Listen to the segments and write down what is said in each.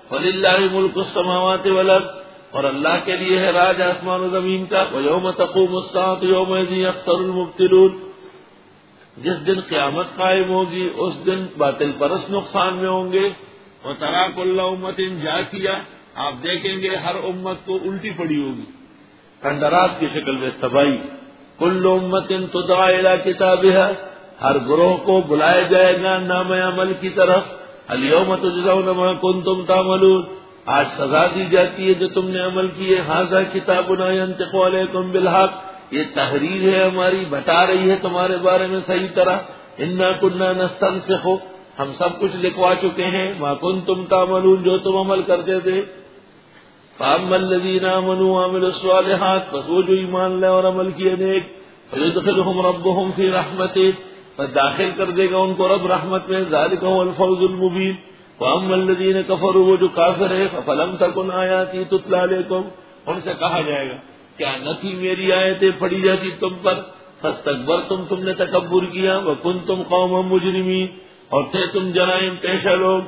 وَلِلَّهِ مُلْكُ السَّمَاوَاتِ وَالْأَرْضِ، اور اللہ کے لیے ہے راج آسمان و زمین کا. وَيَوْمَ تَقُومُ السَّاعَةُ يَوْمَئِذٍ يَخْسَرُ الْمُبْطِلُونَ، جس دن قیامت قائم ہوگی اس دن باطل پرست نقصان میں ہوں گے. وَتَرَىٰ كُلَّ أُمَّةٍ جَاثِيَةً، آپ دیکھیں گے ہر امت کو الٹی پڑی ہوگی، کھنڈرات کی شکل میں تباہی. كُلُّ أُمَّةٍ تُدْعَىٰ إِلَىٰ كِتَابِهَا، ہر گروہ کو بلایا جائے گا نام عمل کی طرف. اليوم تجزون ما كنتم تعملون، آج سزا دی جاتی ہے جو تم نے عمل کیے. ھذا کتابنا ينطق عليكم بالحق، یہ تحریر ہے ہماری، بتا رہی ہے تمہارے بارے میں صحیح طرح. انا كنا نستنسخ، ہم سب کچھ لکھوا چکے ہیں. ما كنتم تعملون، جو تم عمل کرتے تھے. فاما الذين آمنوا وعملوا الصالحات، بس وہ جو ایمان لائے اور عمل کیے نیک. فيدخلهم ربهم في رحمته، بس داخل کر دے گا ان کو رب رحمت میں. ذلك هو الفوز المبين. واما الذين كفروا، وہ جو کافر ہے. فلم تكن آیاتی تتلى عليكم، ان سے کہا جائے گا کیا نہ تھی میری آیتیں پڑھی جاتی تم پر. فاستكبرتم، تم نے تکبر کیا. وكنتم قوما مجرمين، اور تھے تم جرائم پیشہ لوگ.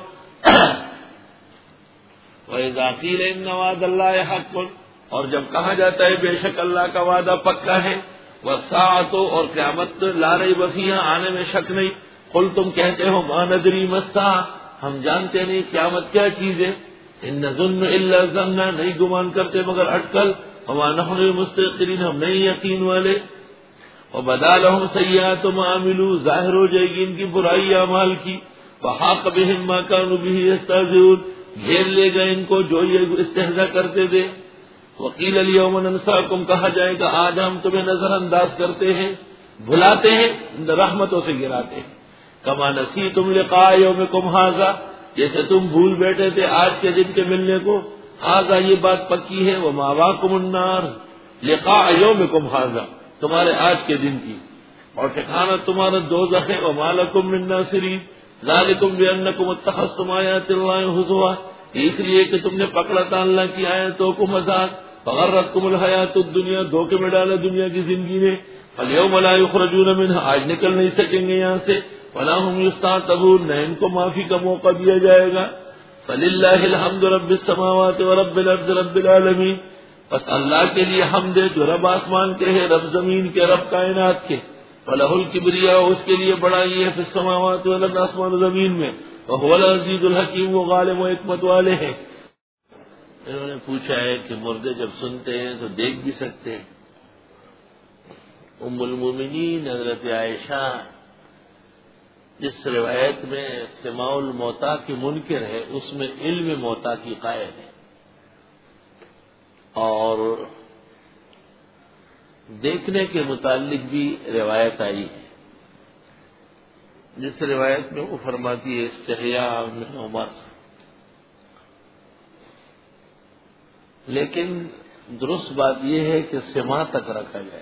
وَإِذَا قِيلَ إِنَّ وَعْدَ اللَّهِ حَقٌّ، اور جب کہا جاتا ہے بے شک اللہ کا وعدہ پکا ہے. وَالسَّاعَةُ، اور قیامت لا ریب فیہا، آنے میں شک نہیں. قل، تم کہتے ہو ما ندری ما الساعة، ہم جانتے نہیں قیامت کیا چیز ہے. ان نظن الا ظنا، نہیں گمان کرتے مگر اٹکل. وما نحن بمستيقنين، ہم نہیں یقین والے. وبدا لهم سیئات ما عملوا، ظاہر ہو جائے گی ان کی برائی اعمال کی. وحاق بهم ما كانوا به يستهزئون، گھیر لے گا ان کو جو یہ استہزاء کرتے تھے. وقیل اليوم ننساکم، کہا جائے گا آج ہم تمہیں نظر انداز کرتے ہیں، بھلاتے ہیں، رحمتوں سے گراتے ہیں. کما نسیتم لقاء یومکم ھذا، جیسے تم بھول بیٹھے تھے آج کے دن کے ملنے کو. ھذا، یہ بات پکی ہے. ومأواکم النار لقاء یومکم ھذا، تمہارے آج کے دن کی، اور ٹھکانہ تمہارا دوزخ ہے. وما لکم من ناصرین ذالکم بانکم اتخذتم آیات اللہ ھزوا، اس لیے کہ تم نے پکڑا تھا اللہ کی آیتوں کو مذاق. فغرتکم الحیات الدنیا، دھوکے میں ڈالا دنیا کی زندگی نے. فالیوم لا یخرجون منها، آج نکل نہیں سکیں گے یہاں سے. ولا هم یستعتبون، نہ ان کو معافی کا موقع دیا جائے گا. فللہ الحمد رب السماوات ورب الارض رب العالمین، بس اللہ کے لیے حمد ہے جو رب آسمان کے ہے، رب زمین کے، رب کائنات کے. وَلَهُ الْكِبْرِيَاءُ، اس کے لیے بڑائی ہے، فی السماوات والارض، آسمان و زمین میں. وَهُوَ الْعَزِيزُ الْحَكِيمُ، وہ غالب و حکمت والے ہیں. انہوں نے پوچھا ہے کہ مردے جب سنتے ہیں تو دیکھ بھی سکتے ہیں. ام المومنین حضرت عائشہ جس روایت میں سماع الموتیٰ کی منکر ہے، اس میں علم موتیٰ کی قائل ہے، اور دیکھنے کے متعلق بھی روایت آئی ہے، جس روایت میں وہ فرماتی ہے استحیاء من عمر. لیکن درست بات یہ ہے کہ سماع تک رکھا جائے.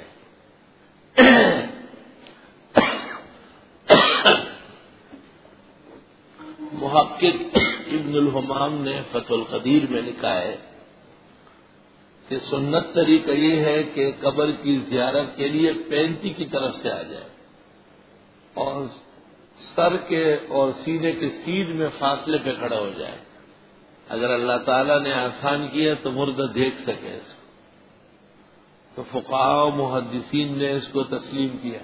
محقق ابن الحمام نے فتح القدیر میں لکھا ہے کہ سنت طریقہ یہ ہے کہ قبر کی زیارت کے لیے پینتی کی طرف سے آ جائے اور سر کے اور سینے کے سیدھ میں فاصلے پہ کھڑا ہو جائے. اگر اللہ تعالیٰ نے آسان کیا تو مردہ دیکھ سکے اس کو. تو فقہاء و محدثین نے اس کو تسلیم کیا.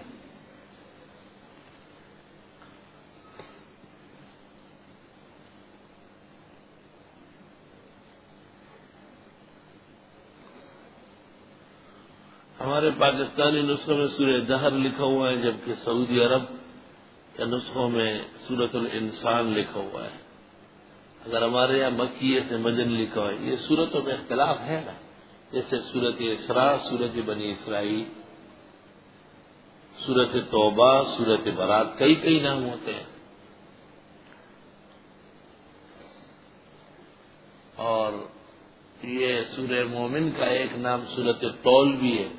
ہمارے پاکستانی نسخوں میں سورہ دہر لکھا ہوا ہے، جبکہ سعودی عرب کے نسخوں میں سورۃ الانسان لکھا ہوا ہے. اگر ہمارے یہاں مکیہ سے مدن لکھا ہوا ہے. یہ سورتوں میں اختلاف ہے نا، جیسے سورۃ اسراء، سورۃ بنی اسرائیل، سورۃ توبہ، سورۃ برات، کئی نام ہوتے ہیں. اور یہ سورہ مومن کا ایک نام سورۃ طول بھی ہے.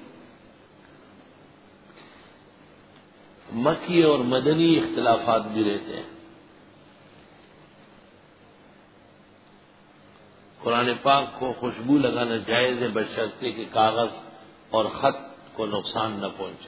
مکی اور مدنی اختلافات بھی رہتے ہیں. قرآن پاک کو خوشبو لگانا جائز ہے بشرطے کہ کاغذ اور خط کو نقصان نہ پہنچے.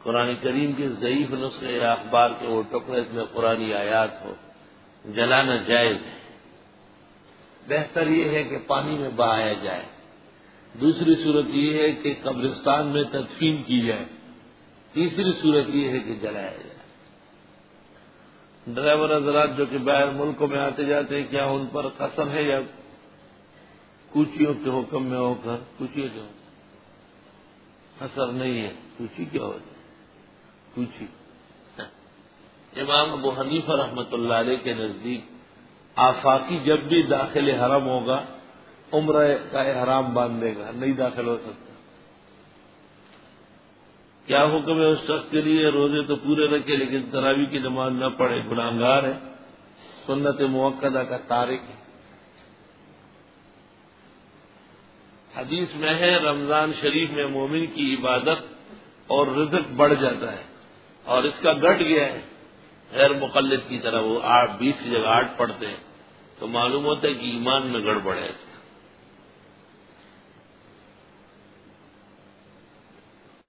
قرآن کریم کے ضعیف نسخے یا اخبار کے وہ ٹکڑے میں قرآنی آیات ہو، جلانا جائز ہے۔ بہتر یہ ہے کہ پانی میں بہایا جائے۔ دوسری صورت یہ ہے کہ قبرستان میں تدفین کی جائے۔ تیسری صورت یہ ہے کہ جلایا جائے۔ ڈرائیور حضرات جو کہ باہر ملکوں میں آتے جاتے ہیں، کیا ان پر قسم ہے یا کوچیوں کے حکم میں ہو کر کوچیوں کے اثر نہیں ہے؟ کوچی کیا ہوتا ہے؟ کوچی امام ابو حنیفہ رحمۃ اللہ علیہ کے نزدیک آفاقی جب بھی داخل حرم ہوگا عمرہ کا احرام باندھے گا، نہیں داخل ہو سکتا۔ کیا حکم ہے اس شخص کے لیے؟ روزے تو پورے رکھے لیکن تراویح کی نماز نہ پڑھے، گناہگار ہے، سنت موقدہ کا تارک ہے۔ حدیث میں ہے رمضان شریف میں مومن کی عبادت اور رزق بڑھ جاتا ہے، اور اس کا گھٹ گیا ہے غیر مقلد کی طرح، وہ 20 کی جگہ 8 پڑھتے ہیں، تو معلوم ہوتا ہے کہ ایمان میں گڑبڑ ہے۔